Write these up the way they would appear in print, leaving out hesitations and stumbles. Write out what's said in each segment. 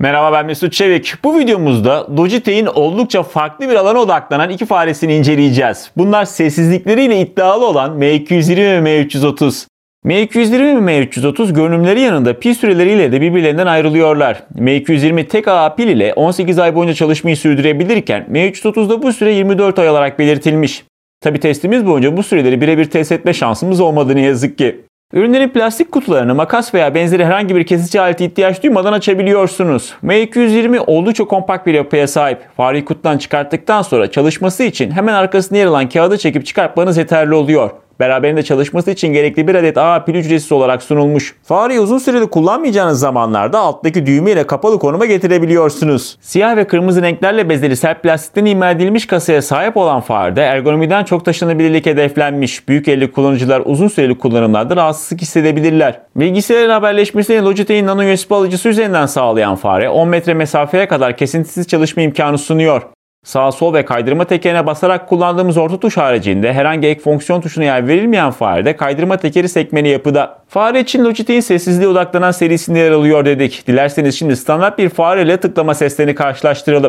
Merhaba, ben Mesut Çevik. Bu videomuzda Logitech'in oldukça farklı bir alana odaklanan iki faresini inceleyeceğiz. Bunlar sessizlikleriyle iddialı olan M220 ve M330. M220 ve M330 görünümleri yanında pil süreleriyle de birbirlerinden ayrılıyorlar. M220 tek AA pil ile 18 ay boyunca çalışmayı sürdürebilirken M330'da bu süre 24 ay olarak belirtilmiş. Tabi testimiz boyunca bu süreleri birebir test etme şansımız olmadı ne yazık ki. Ürünlerin plastik kutularını makas veya benzeri herhangi bir kesici alete ihtiyaç duymadan açabiliyorsunuz. M220 oldukça kompakt bir yapıya sahip. Fareyi kutudan çıkarttıktan sonra çalışması için hemen arkasında yer alan kağıdı çekip çıkartmanız yeterli oluyor. Beraberinde çalışması için gerekli bir adet AA pil ücretsiz olarak sunulmuş. Fareyi uzun süreli kullanmayacağınız zamanlarda alttaki düğme ile kapalı konuma getirebiliyorsunuz. Siyah ve kırmızı renklerle bezeli sert plastikten imal edilmiş kasaya sahip olan farede ergonomiden çok taşınabilirlik hedeflenmiş. Büyük elli kullanıcılar uzun süreli kullanımlarda rahatsızlık hissedebilirler. Bilgisayarın haberleşmesini Logitech'in nano USB alıcısı üzerinden sağlayan fare 10 metre mesafeye kadar kesintisiz çalışma imkanı sunuyor. Sağ, sol ve kaydırma tekerine basarak kullandığımız orta tuş haricinde herhangi ek fonksiyon tuşuna yer verilmeyen farede kaydırma tekeri sekmeli yapıda. Fare için Logitech'in sessizliğe odaklanan serisinde yer alıyor dedik. Dilerseniz şimdi standart bir fare ile tıklama seslerini karşılaştıralım.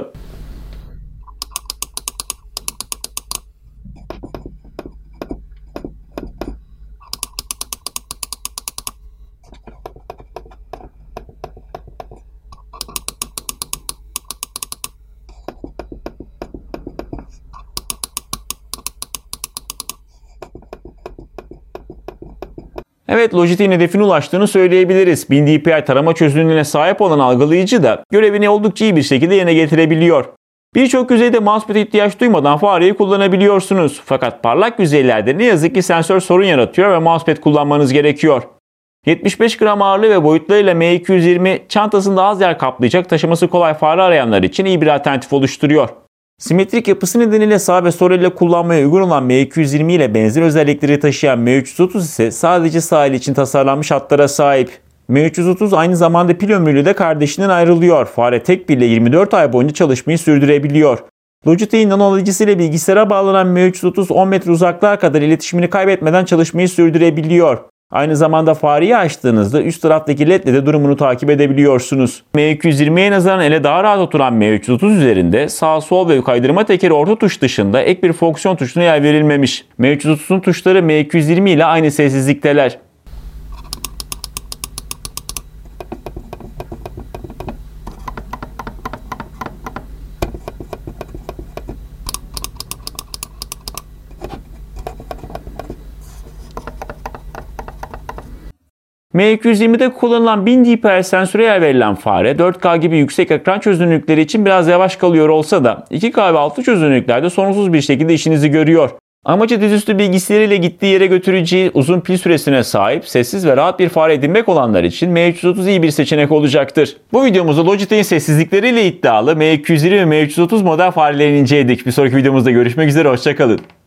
Evet, Logitech'in hedefine ulaştığını söyleyebiliriz. 1000 dpi tarama çözünürlüğüne sahip olan algılayıcı da görevini oldukça iyi bir şekilde yerine getirebiliyor. Birçok yüzeyde mousepad'e ihtiyaç duymadan fareyi kullanabiliyorsunuz. Fakat parlak yüzeylerde ne yazık ki sensör sorun yaratıyor ve mousepad kullanmanız gerekiyor. 75 gram ağırlığı ve boyutlarıyla M220 çantasında az yer kaplayacak, taşıması kolay fare arayanlar için iyi bir alternatif oluşturuyor. Simetrik yapısı nedeniyle sağ ve sol elle kullanmaya uygun olan M220 ile benzer özellikleri taşıyan M330 ise sadece sağ el için tasarlanmış hatlara sahip. M330 aynı zamanda pil ömrüyle de kardeşinden ayrılıyor. Fare tek pille 24 ay boyunca çalışmayı sürdürebiliyor. Logitech'in nano alıcısı ile bilgisayara bağlanan M330 10 metre uzaklığa kadar iletişimini kaybetmeden çalışmayı sürdürebiliyor. Aynı zamanda fareyi açtığınızda üst taraftaki led ile de durumunu takip edebiliyorsunuz. M220'ye nazaran ele daha rahat oturan M330 üzerinde sağ, sol ve kaydırma tekeri orta tuş dışında ek bir fonksiyon tuşuna yer verilmemiş. M330'un tuşları M220 ile aynı sessizlikteler. M220'de kullanılan 1000 dpi sensöre yer verilen fare 4K gibi yüksek ekran çözünürlükleri için biraz yavaş kalıyor olsa da 2K ve altı çözünürlüklerde sorunsuz bir şekilde işinizi görüyor. Amacı dizüstü bilgisayarıyla gittiği yere götüreceği uzun pil süresine sahip, sessiz ve rahat bir fare edinmek olanlar için M330 iyi bir seçenek olacaktır. Bu videomuzda Logitech'in sessizlikleriyle iddialı M220 ve M330 model farelerini inceledik. Bir sonraki videomuzda görüşmek üzere, hoşçakalın.